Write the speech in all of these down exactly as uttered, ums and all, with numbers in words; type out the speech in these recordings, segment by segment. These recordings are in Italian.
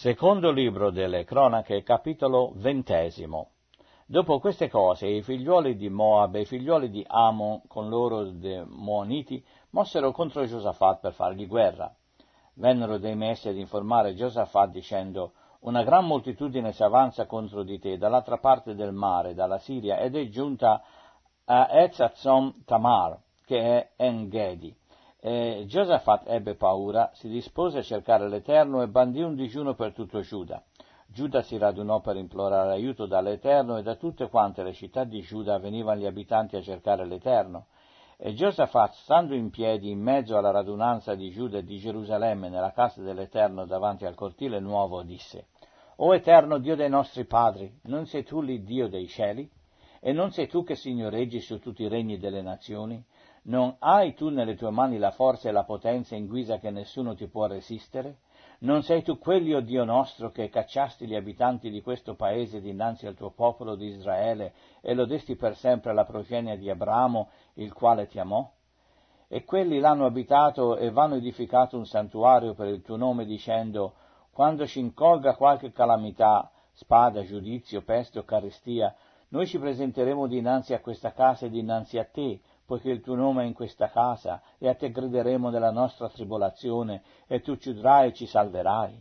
Secondo libro delle Cronache, capitolo ventesimo. Dopo queste cose i figliuoli di Moab e i figliuoli di Ammon con loro dei Moaniti mossero contro Giosafat per fargli guerra. Vennero dei messi ad informare Giosafat dicendo: una gran moltitudine si avanza contro di te dall'altra parte del mare, dalla Siria, ed è giunta a Ezzazon Tamar, che è En-Gedi. E Giosafat ebbe paura, si dispose a cercare l'Eterno e bandì un digiuno per tutto Giuda. Giuda si radunò per implorare aiuto dall'Eterno e da tutte quante le città di Giuda venivano gli abitanti a cercare l'Eterno. E Giosafat, stando in piedi in mezzo alla radunanza di Giuda e di Gerusalemme nella casa dell'Eterno davanti al cortile nuovo, disse: O Eterno Dio dei nostri padri, non sei tu l'Iddio dei cieli? E non sei tu che signoreggi su tutti i regni delle nazioni? Non hai tu nelle tue mani la forza e la potenza in guisa che nessuno ti può resistere? Non sei tu quelli, o Dio nostro, che cacciasti gli abitanti di questo paese dinanzi al tuo popolo di Israele e lo desti per sempre alla progenie di Abramo, il quale ti amò? E quelli l'hanno abitato e vanno edificato un santuario per il tuo nome, dicendo: quando ci incolga qualche calamità, spada, giudizio, peste o carestia, noi ci presenteremo dinanzi a questa casa e dinanzi a te, poiché il tuo nome è in questa casa, e a te grideremo nella nostra tribolazione, e tu ci udrai e ci salverai.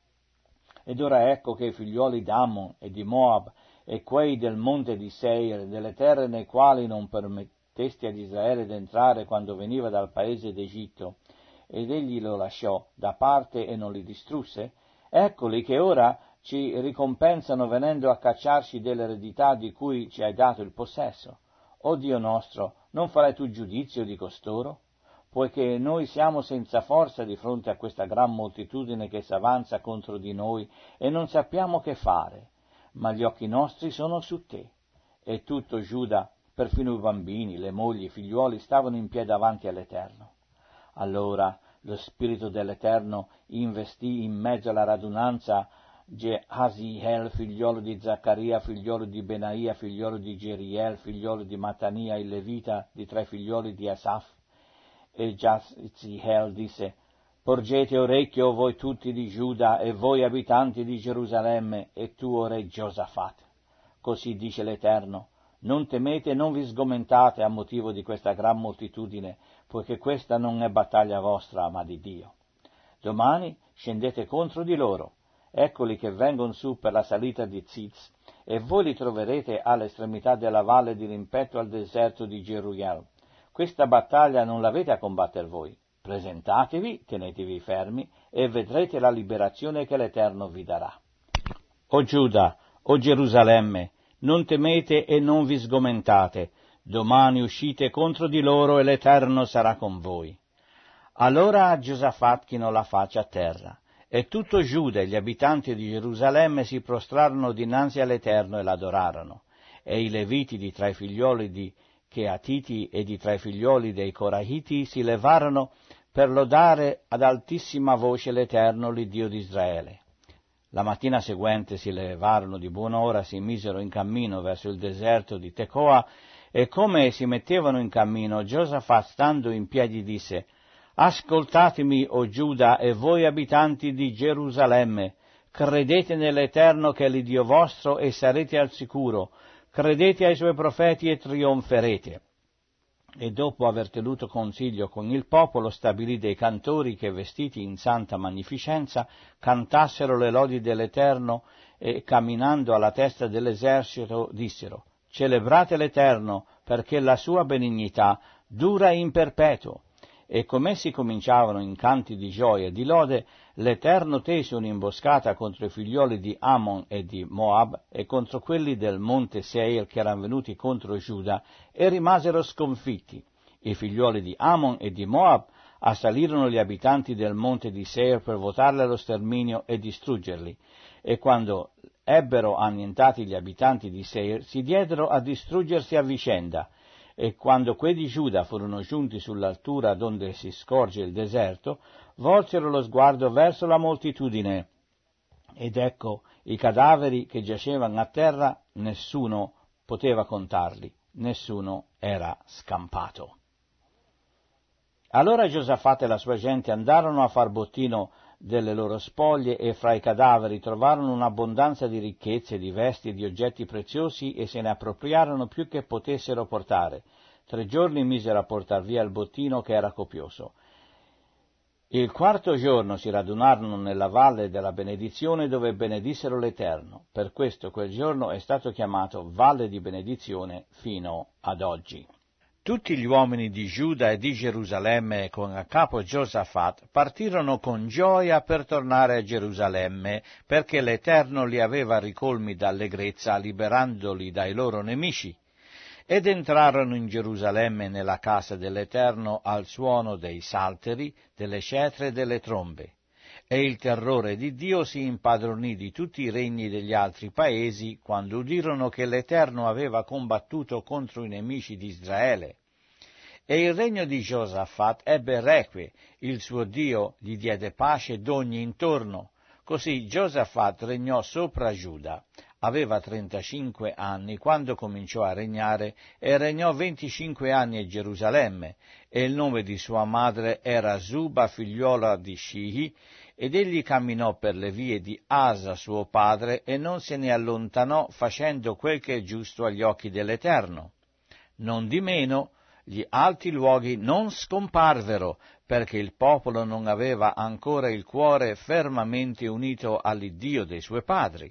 Ed ora ecco che i figliuoli d'Ammon e di Moab, e quei del monte di Seir, delle terre nei quali non permettesti ad Israele d'entrare quando veniva dal paese d'Egitto, ed egli lo lasciò da parte e non li distrusse, eccoli che ora ci ricompensano venendo a cacciarci dell'eredità di cui ci hai dato il possesso. O Dio nostro, non farai tu giudizio di costoro? Poiché noi siamo senza forza di fronte a questa gran moltitudine che s'avanza contro di noi e non sappiamo che fare, ma gli occhi nostri sono su te. E tutto Giuda, perfino i bambini, le mogli, i figliuoli, stavano in piedi davanti all'Eterno. Allora lo Spirito dell'Eterno investì in mezzo alla radunanza Jahaziel, figliolo di Zaccaria, figliolo di Benaia, figliolo di Geriel, figliolo di Matania, il Levita, di tre figlioli di Asaf. E Jahaziel disse: porgete orecchio voi tutti di Giuda e voi abitanti di Gerusalemme, e tu, o re Giosafat. Così dice l'Eterno: non temete e non vi sgomentate a motivo di questa gran moltitudine, poiché questa non è battaglia vostra, ma di Dio. Domani scendete contro di loro. Eccoli che vengono su per la salita di Ziz, e voi li troverete all'estremità della valle di rimpetto al deserto di Geruel. Questa battaglia non l'avete a combattere voi. Presentatevi, tenetevi fermi, e vedrete la liberazione che l'Eterno vi darà. O Giuda, o Gerusalemme, non temete e non vi sgomentate. Domani uscite contro di loro e l'Eterno sarà con voi. Allora Giosafat chinò la faccia a terra. E tutto Giuda e gli abitanti di Gerusalemme si prostrarono dinanzi all'Eterno e l'adorarono. E i Leviti di tra i figlioli di Cheatiti e di tra i figlioli dei Corahiti si levarono per lodare ad altissima voce l'Eterno, l'Iddio di Israele. La mattina seguente si levarono di buona ora, si misero in cammino verso il deserto di Tecoa, e come si mettevano in cammino, Giosafat, stando in piedi, disse: ascoltatemi, o Giuda, e voi abitanti di Gerusalemme, credete nell'Eterno che è l'Iddio vostro e sarete al sicuro, credete ai suoi profeti e trionferete. E dopo aver tenuto consiglio con il popolo, stabilì dei cantori che, vestiti in santa magnificenza, cantassero le lodi dell'Eterno, e camminando alla testa dell'esercito dissero: celebrate l'Eterno, perché la sua benignità dura in perpetuo. E come essi cominciavano in canti di gioia e di lode, l'Eterno tese un'imboscata contro i figlioli di Ammon e di Moab e contro quelli del monte Seir che erano venuti contro Giuda, e rimasero sconfitti. I figlioli di Ammon e di Moab assalirono gli abitanti del monte di Seir per votarli allo sterminio e distruggerli, e quando ebbero annientati gli abitanti di Seir, si diedero a distruggersi a vicenda. E quando quelli di Giuda furono giunti sull'altura donde si scorge il deserto, volsero lo sguardo verso la moltitudine, ed ecco i cadaveri che giacevano a terra, nessuno poteva contarli, nessuno era scampato. Allora Giosafat e la sua gente andarono a far bottino delle loro spoglie e fra i cadaveri trovarono un'abbondanza di ricchezze, di vesti e di oggetti preziosi e se ne appropriarono più che potessero portare. Tre giorni misero a portar via il bottino che era copioso. Il quarto giorno si radunarono nella valle della benedizione dove benedissero l'Eterno. Per questo quel giorno è stato chiamato Valle di Benedizione fino ad oggi. Tutti gli uomini di Giuda e di Gerusalemme con a capo Giosafat partirono con gioia per tornare a Gerusalemme, perché l'Eterno li aveva ricolmi d'allegrezza, liberandoli dai loro nemici. Ed entrarono in Gerusalemme nella casa dell'Eterno al suono dei salteri, delle cetre e delle trombe. E il terrore di Dio si impadronì di tutti i regni degli altri paesi, quando udirono che l'Eterno aveva combattuto contro i nemici di Israele. E il regno di Giosafat ebbe reque, il suo Dio gli diede pace d'ogni intorno. Così Giosafat regnò sopra Giuda. Aveva trentacinque anni quando cominciò a regnare e regnò venticinque anni a Gerusalemme, e il nome di sua madre era Zuba, figliuola di Scihi, ed egli camminò per le vie di Asa suo padre e non se ne allontanò facendo quel che è giusto agli occhi dell'Eterno. Nondimeno gli alti luoghi non scomparvero, perché il popolo non aveva ancora il cuore fermamente unito all'Iddio dei suoi padri.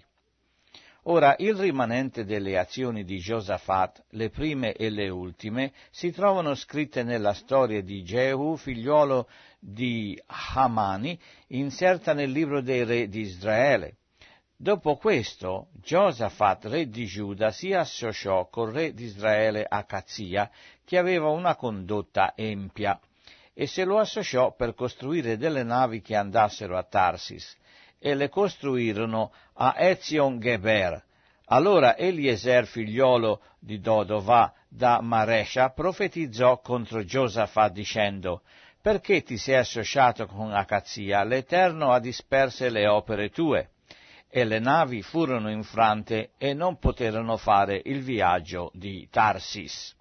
Ora, il rimanente delle azioni di Giosafat, le prime e le ultime, si trovano scritte nella storia di Jehu, figliuolo di Hamani, inserta nel libro dei re di Israele. Dopo questo, Giosafat, re di Giuda, si associò col re di Israele Acazia, che aveva una condotta empia, e se lo associò per costruire delle navi che andassero a Tarsis, e le costruirono a Ezion Geber. Allora Eliezer, figliolo di Dodova, da Maresha, profetizzò contro Giosafat dicendo: «Perché ti sei associato con Acazia? L'Eterno ha disperse le opere tue». E le navi furono infrante e non poterono fare il viaggio di Tarsis.